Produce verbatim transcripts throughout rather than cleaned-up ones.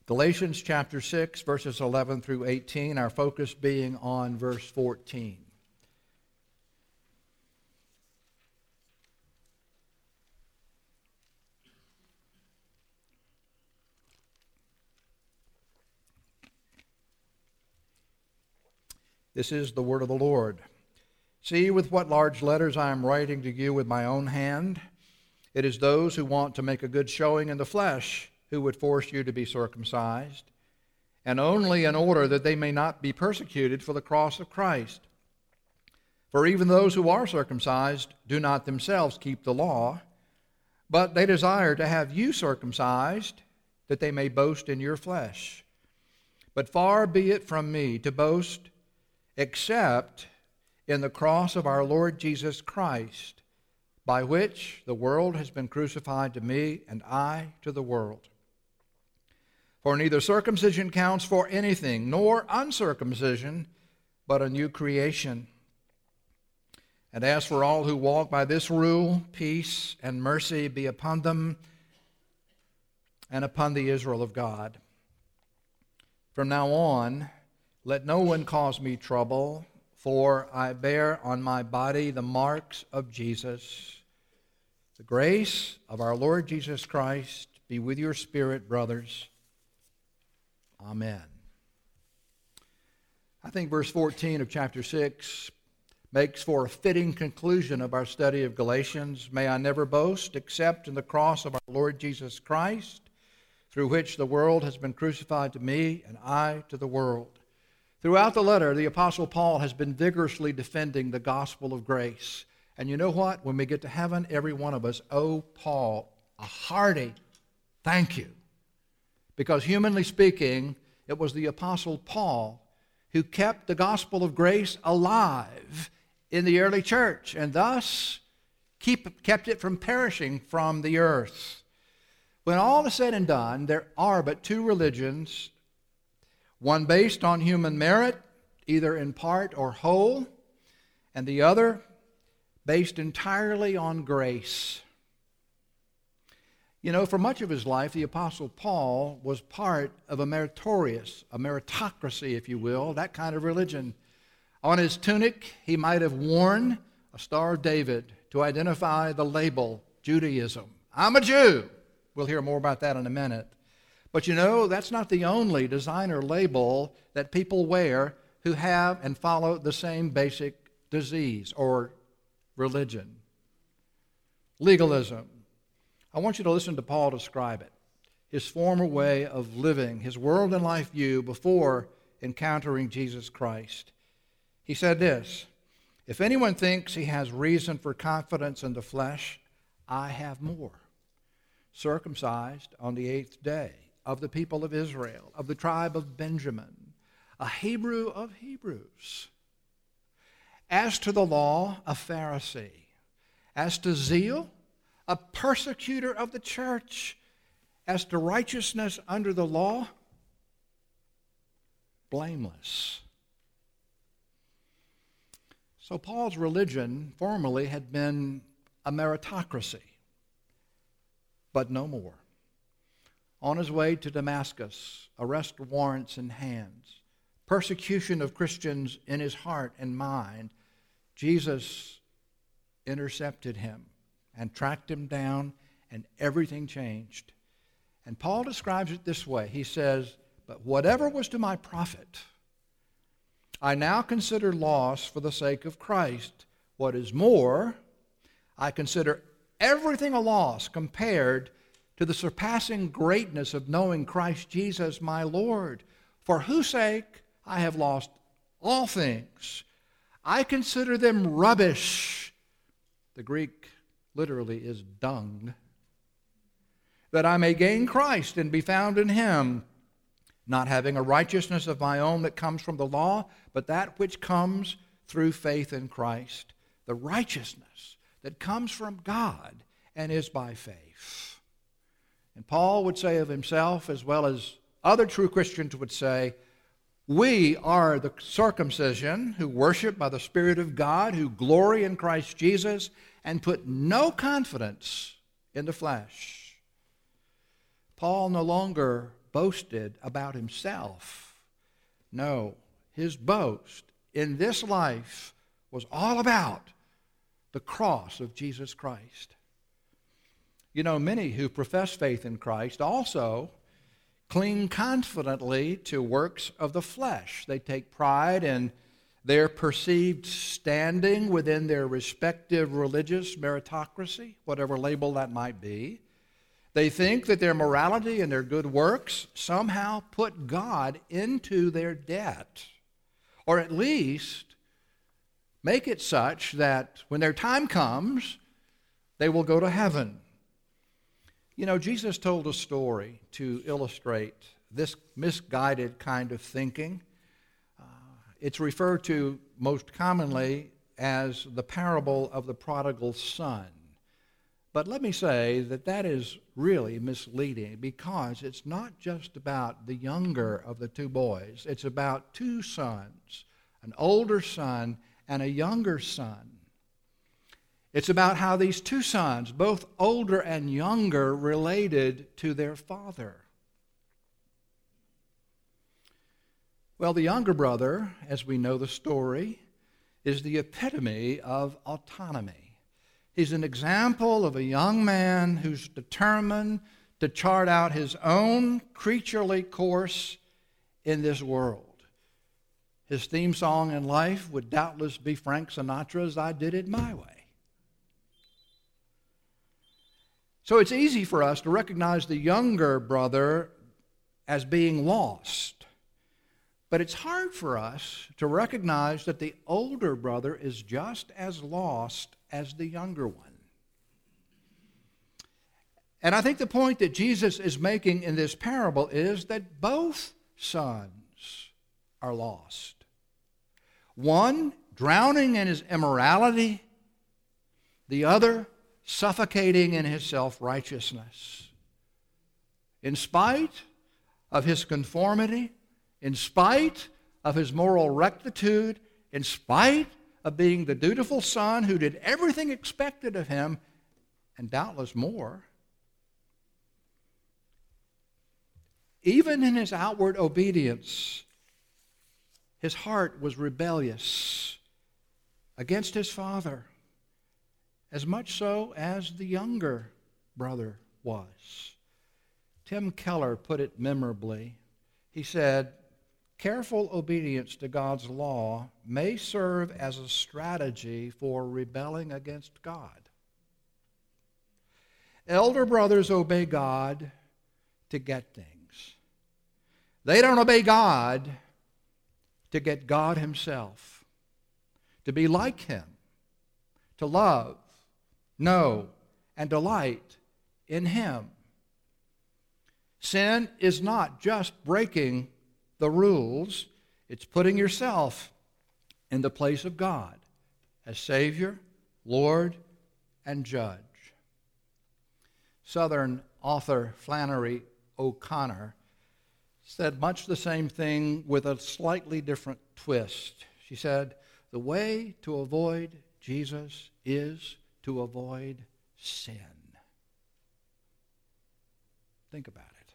Galatians chapter six, verses eleven through eighteen, our focus being on verse fourteen. This is the word of the Lord. See with what large letters I am writing to you with my own hand. It is those who want to make a good showing in the flesh who would force you to be circumcised, and only in order that they may not be persecuted for the cross of Christ. For even those who are circumcised do not themselves keep the law, but they desire to have you circumcised, that they may boast in your flesh. But far be it from me to boast except in the cross of our Lord Jesus Christ, by which the world has been crucified to me, and I to the world. For neither circumcision counts for anything, nor uncircumcision, but a new creation. And as for all who walk by this rule, peace and mercy be upon them and upon the Israel of God. From now on, let no one cause me trouble, for I bear on my body the marks of Jesus. The grace of our Lord Jesus Christ be with your spirit, brothers. Amen. I think verse fourteen of chapter six makes for a fitting conclusion of our study of Galatians. May I never boast except in the cross of our Lord Jesus Christ, through which the world has been crucified to me and I to the world. Throughout the letter, the Apostle Paul has been vigorously defending the gospel of grace. And you know what? When we get to heaven, every one of us owe Paul a hearty thank you. Because humanly speaking, it was the Apostle Paul who kept the gospel of grace alive in the early church, and thus keep, kept it from perishing from the earth. When all is said and done, there are but two religions, one based on human merit, either in part or whole, and the other based entirely on grace. You know, for much of his life, the Apostle Paul was part of a meritorious, a meritocracy, if you will, that kind of religion. On his tunic, he might have worn a Star of David to identify the label Judaism. I'm a Jew. We'll hear more about that in a minute. But you know, that's not the only designer label that people wear who have and follow the same basic disease or religion. Legalism. I want you to listen to Paul describe it. His former way of living, his world and life view before encountering Jesus Christ. He said this, if anyone thinks he has reason for confidence in the flesh, I have more. Circumcised on the eighth day, of the people of Israel, of the tribe of Benjamin, a Hebrew of Hebrews. As to the law, a Pharisee. As to zeal, a persecutor of the church. As to righteousness under the law, blameless. So Paul's religion formerly had been a meritocracy, but no more. On his way to Damascus, arrest warrants in hands, persecution of Christians in his heart and mind, Jesus intercepted him and tracked him down, and everything changed. And Paul describes it this way. He says, but whatever was to my profit, I now consider loss for the sake of Christ. What is more, I consider everything a loss compared to the surpassing greatness of knowing Christ Jesus my Lord, for whose sake I have lost all things. I consider them rubbish. The Greek literally is dung. That I may gain Christ and be found in him, not having a righteousness of my own that comes from the law, but that which comes through faith in Christ, the righteousness that comes from God and is by faith. And Paul would say of himself, as well as other true Christians would say, we are the circumcision who worship by the Spirit of God, who glory in Christ Jesus, and put no confidence in the flesh. Paul no longer boasted about himself. No, his boast in this life was all about the cross of Jesus Christ. You know, many who profess faith in Christ also cling confidently to works of the flesh. They take pride in their perceived standing within their respective religious meritocracy, whatever label that might be. They think that their morality and their good works somehow put God into their debt, or at least make it such that when their time comes, they will go to heaven. You know, Jesus told a story to illustrate this misguided kind of thinking. Uh, it's referred to most commonly as the parable of the prodigal son. But let me say that that is really misleading, because it's not just about the younger of the two boys. It's about two sons, an older son and a younger son. It's about how these two sons, both older and younger, related to their father. Well, the younger brother, as we know the story, is the epitome of autonomy. He's an example of a young man who's determined to chart out his own creaturely course in this world. His theme song in life would doubtless be Frank Sinatra's "I Did It My Way." So it's easy for us to recognize the younger brother as being lost. But it's hard for us to recognize that the older brother is just as lost as the younger one. And I think the point that Jesus is making in this parable is that both sons are lost. One drowning in his immorality, the other suffocating in his self-righteousness. In spite of his conformity, in spite of his moral rectitude, in spite of being the dutiful son who did everything expected of him, and doubtless more, even in his outward obedience, his heart was rebellious against his father, as much so as the younger brother was. Tim Keller put it memorably. He said, "Careful obedience to God's law may serve as a strategy for rebelling against God. Elder brothers obey God to get things. They don't obey God to get God himself, to be like him, to love, know, and delight in him. Sin is not just breaking the rules, it's putting yourself in the place of God as Savior, Lord, and Judge." Southern author Flannery O'Connor said much the same thing with a slightly different twist. She said, "The way to avoid Jesus is to avoid sin." Think about it.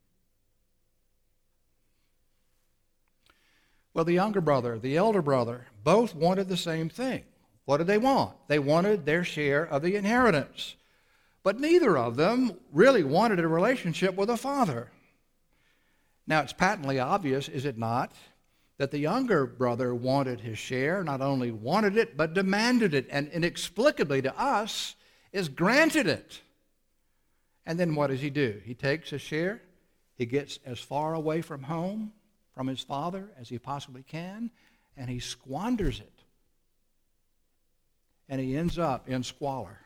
Well, the younger brother, the elder brother, both wanted the same thing. What did they want? They wanted their share of the inheritance. But neither of them really wanted a relationship with a father. Now, it's patently obvious, is it not, that the younger brother wanted his share, not only wanted it, but demanded it, and inexplicably to us is granted it. And then what does he do? He takes his share, he gets as far away from home, from his father, as he possibly can, and he squanders it. And he ends up in squalor.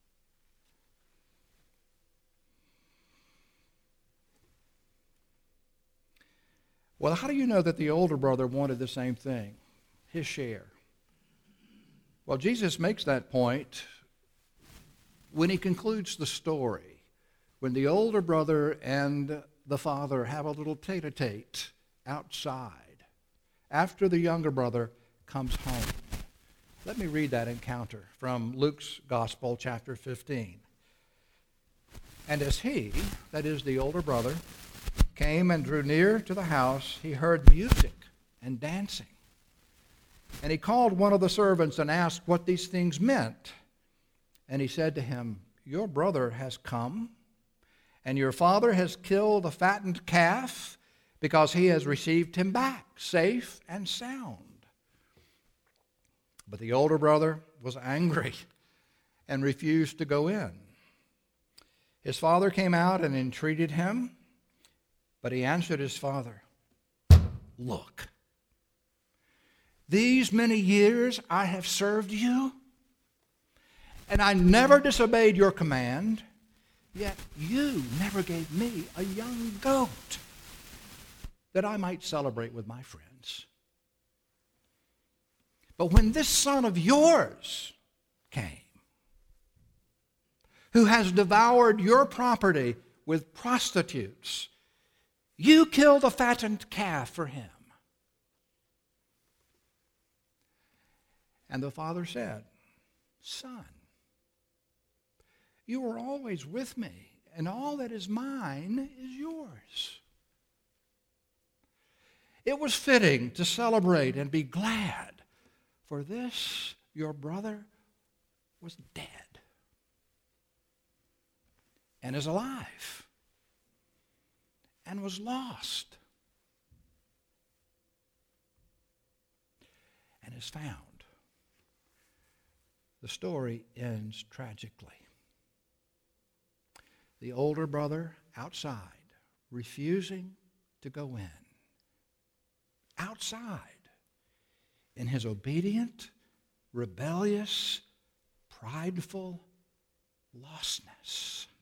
Well, how do you know that the older brother wanted the same thing, his share? Well, Jesus makes that point when he concludes the story, when the older brother and the father have a little tete-a-tete outside after the younger brother comes home. Let me read that encounter from Luke's Gospel, chapter fifteen. "And as he," that is the older brother, came and drew near to the house, he heard music and dancing. And he called one of the servants and asked what these things meant. And he said to him, "Your brother has come, and your father has killed a fattened calf, because he has received him back, safe and sound." But the older brother was angry and refused to go in. His father came out and entreated him, but he answered his father, "Look, these many years I have served you, and I never disobeyed your command, yet you never gave me a young goat that I might celebrate with my friends. But when this son of yours came, who has devoured your property with prostitutes, you killed a fattened calf for him." And the father said, "Son, you were always with me, and all that is mine is yours. It was fitting to celebrate and be glad, for this your brother was dead and is alive, and was lost and is found." The story ends tragically. The older brother outside, refusing to go in. Outside, in his obedient, rebellious, prideful lostness.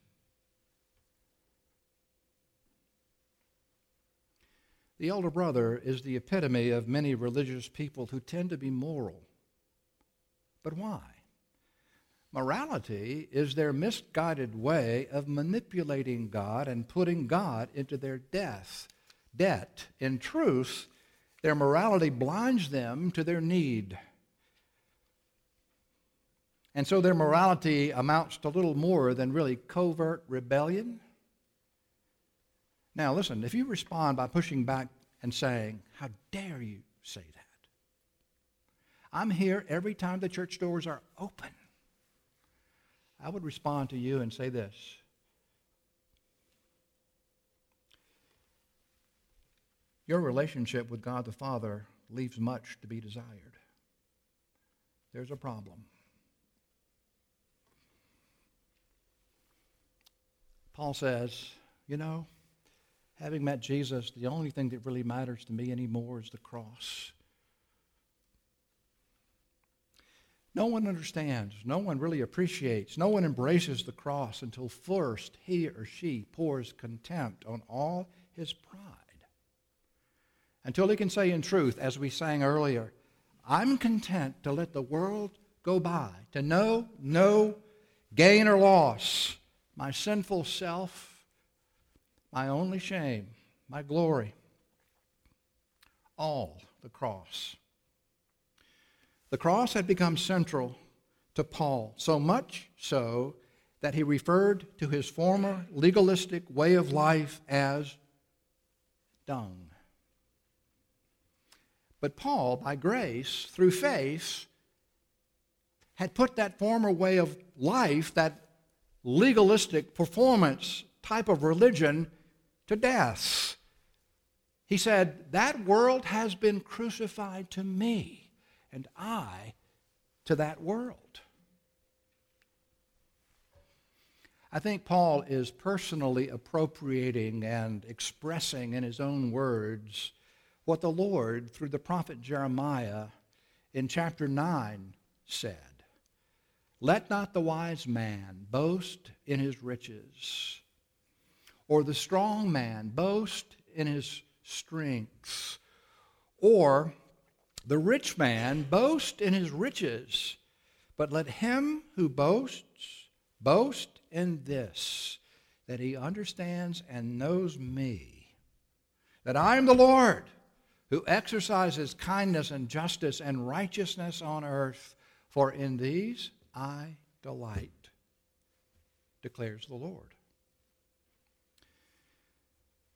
The older brother is the epitome of many religious people who tend to be moral. But why? Morality is their misguided way of manipulating God and putting God into their death, debt. In truth, their morality blinds them to their need. And so their morality amounts to little more than really covert rebellion. Now listen, if you respond by pushing back and saying, "How dare you say that? I'm here every time the church doors are open," I would respond to you and say this: your relationship with God the Father leaves much to be desired. There's a problem. Paul says, you know, having met Jesus, the only thing that really matters to me anymore is the cross. No one understands, no one really appreciates, no one embraces the cross until first he or she pours contempt on all his pride. Until he can say in truth, as we sang earlier, "I'm content to let the world go by, to know no gain or loss, my sinful self, my only shame, my glory, all the cross." The cross had become central to Paul, so much so that he referred to his former legalistic way of life as dung. But Paul, by grace, through faith, had put that former way of life, that legalistic performance type of religion, to death. He said, "That world has been crucified to me, and I to that world." I think Paul is personally appropriating and expressing in his own words what the Lord, through the prophet Jeremiah, in chapter nine said. "Let not the wise man boast in his riches, or the strong man boast in his strength, or the rich man boast in his riches, but let him who boasts boast in this, that he understands and knows me, that I am the Lord, who exercises kindness and justice and righteousness on earth, for in these I delight, declares the Lord."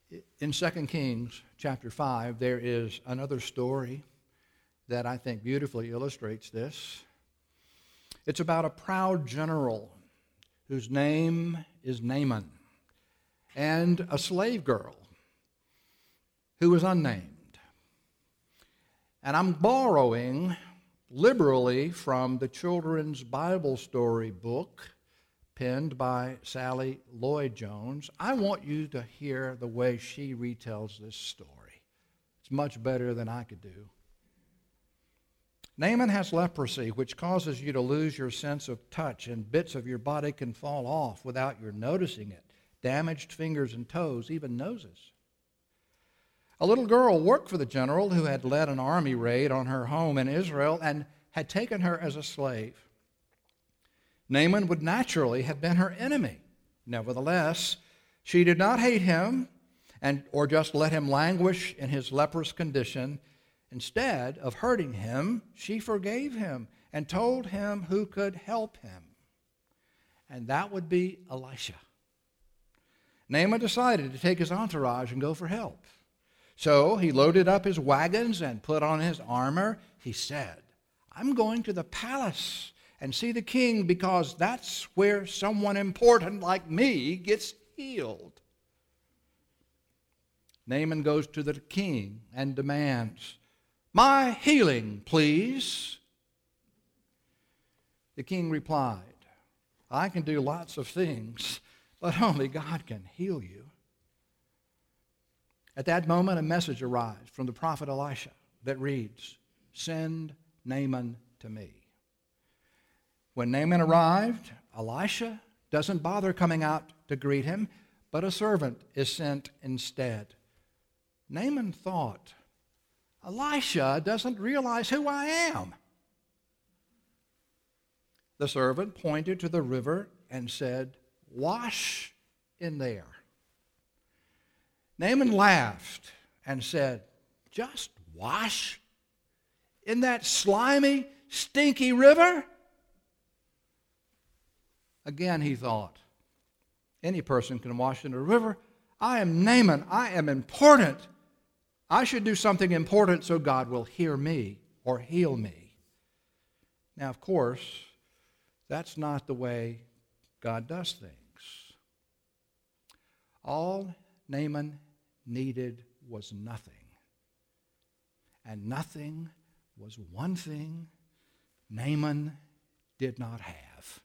In Second Kings chapter five, there is another story that I think beautifully illustrates this. It's about a proud general whose name is Naaman, and a slave girl who is unnamed. And I'm borrowing liberally from the children's Bible story book penned by Sally Lloyd-Jones. I want you to hear the way she retells this story. It's much better than I could do. Naaman has leprosy, which causes you to lose your sense of touch, and bits of your body can fall off without your noticing it. Damaged fingers and toes, even noses. A little girl worked for the general who had led an army raid on her home in Israel and had taken her as a slave. Naaman would naturally have been her enemy. Nevertheless, she did not hate him and or just let him languish in his leprous condition. Instead of hurting him, she forgave him and told him who could help him. And that would be Elisha. Naaman decided to take his entourage and go for help. So he loaded up his wagons and put on his armor. He said, "I'm going to the palace and see the king, because that's where someone important like me gets healed." Naaman goes to the king and demands, "My healing, please." The king replied, "I can do lots of things, but only God can heal you." At that moment, a message arrived from the prophet Elisha that reads, "Send Naaman to me." When Naaman arrived, Elisha doesn't bother coming out to greet him, but a servant is sent instead. Naaman thought, "Elisha doesn't realize who I am." The servant pointed to the river and said, "Wash in there." Naaman laughed and said, "Just wash in that slimy, stinky river?" Again, he thought, any person can wash in a river. I am Naaman. I am important. I should do something important so God will hear me or heal me. Now, of course, that's not the way God does things. All Naaman needed was nothing. And nothing was one thing Naaman did not have.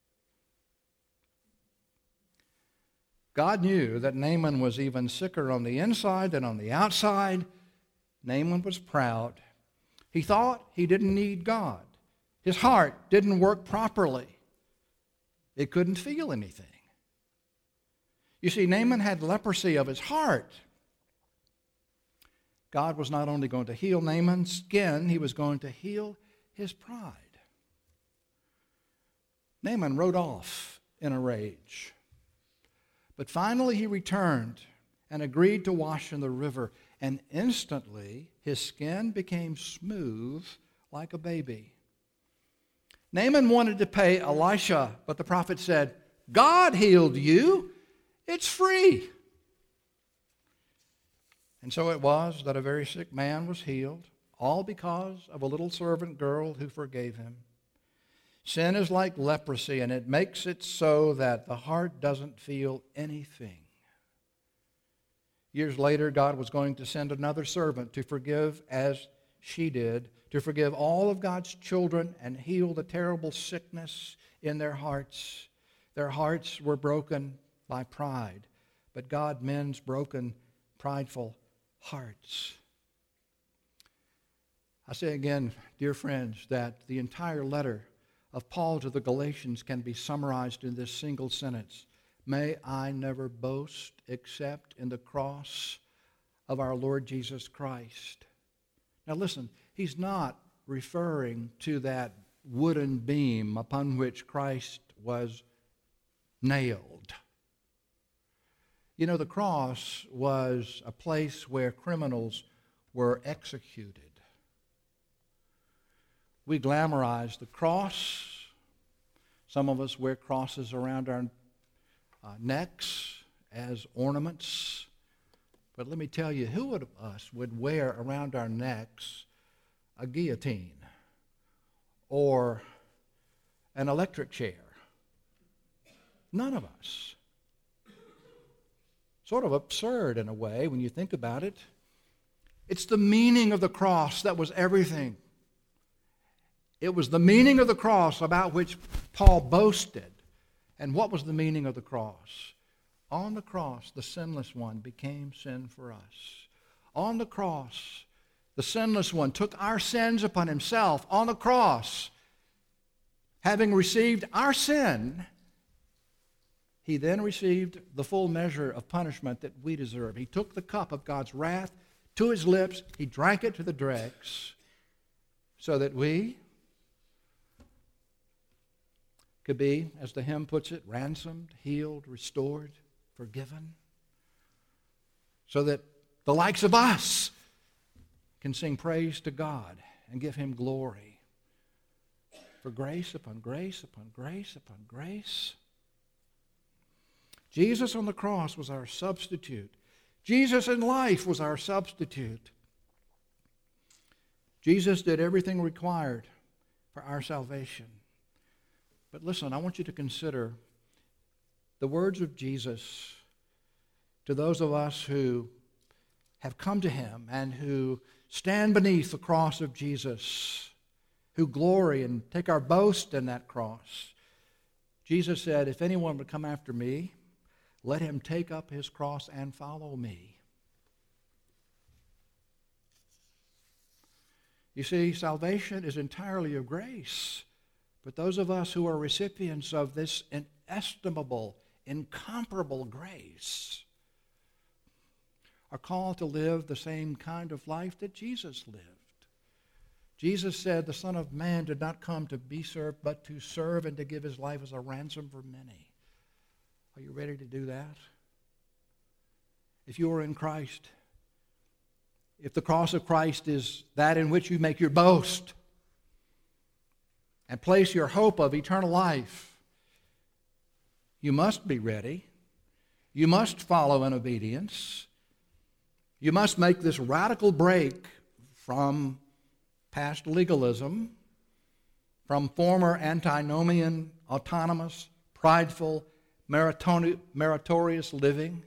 God knew that Naaman was even sicker on the inside than on the outside. Naaman was proud. He thought he didn't need God. His heart didn't work properly. It couldn't feel anything. You see, Naaman had leprosy of his heart. God was not only going to heal Naaman's skin, he was going to heal his pride. Naaman rode off in a rage. But finally he returned and agreed to wash in the river, and instantly his skin became smooth like a baby. Naaman wanted to pay Elisha, but the prophet said, "God healed you. It's free." And so it was that a very sick man was healed, all because of a little servant girl who forgave him. Sin is like leprosy, and it makes it so that the heart doesn't feel anything. Years later, God was going to send another servant to forgive as she did, to forgive all of God's children and heal the terrible sickness in their hearts. Their hearts were broken by pride, but God mends broken, prideful hearts. I say again, dear friends, that the entire letter of Paul to the Galatians can be summarized in this single sentence: "May I never boast except in the cross of our Lord Jesus Christ." Now listen, he's not referring to that wooden beam upon which Christ was nailed. You know, the cross was a place where criminals were executed. We glamorize the cross. Some of us wear crosses around our uh, necks as ornaments. But let me tell you, who of us would wear around our necks a guillotine or an electric chair? None of us. Sort of absurd in a way when you think about it. It's the meaning of the cross that was everything. It was the meaning of the cross about which Paul boasted. And what was the meaning of the cross? On the cross, the sinless one became sin for us. On the cross, the sinless one took our sins upon himself. On the cross, having received our sin, he then received the full measure of punishment that we deserve. He took the cup of God's wrath to his lips. He drank it to the dregs so that we could be, as the hymn puts it, ransomed, healed, restored, forgiven, so that the likes of us can sing praise to God and give him glory for grace upon grace upon grace upon grace. Jesus on the cross was our substitute. Jesus in life was our substitute. Jesus did everything required for our salvation. But listen, I want you to consider the words of Jesus to those of us who have come to him and who stand beneath the cross of Jesus, who glory and take our boast in that cross. Jesus said, if anyone would come after me, let him take up his cross and follow me. You see, salvation is entirely of grace. But those of us who are recipients of this inestimable, incomparable grace are called to live the same kind of life that Jesus lived. Jesus said, the Son of Man did not come to be served, but to serve and to give his life as a ransom for many. Are you ready to do that? If you are in Christ, if the cross of Christ is that in which you make your boast and place your hope of eternal life, you must be ready. You must follow in obedience. You must make this radical break from past legalism, from former antinomian, autonomous, prideful, meritorious living.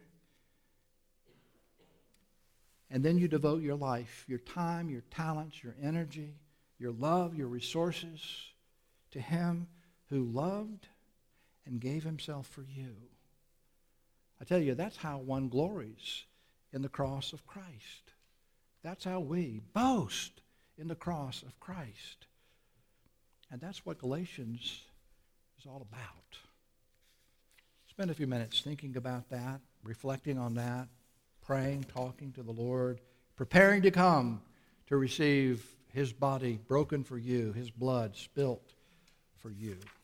And then you devote your life, your time, your talents, your energy, your love, your resources to him who loved and gave himself for you. I tell you, that's how one glories in the cross of Christ. That's how we boast in the cross of Christ. And that's what Galatians is all about. Spend a few minutes thinking about that, reflecting on that, praying, talking to the Lord, preparing to come to receive his body broken for you, his blood spilt for you.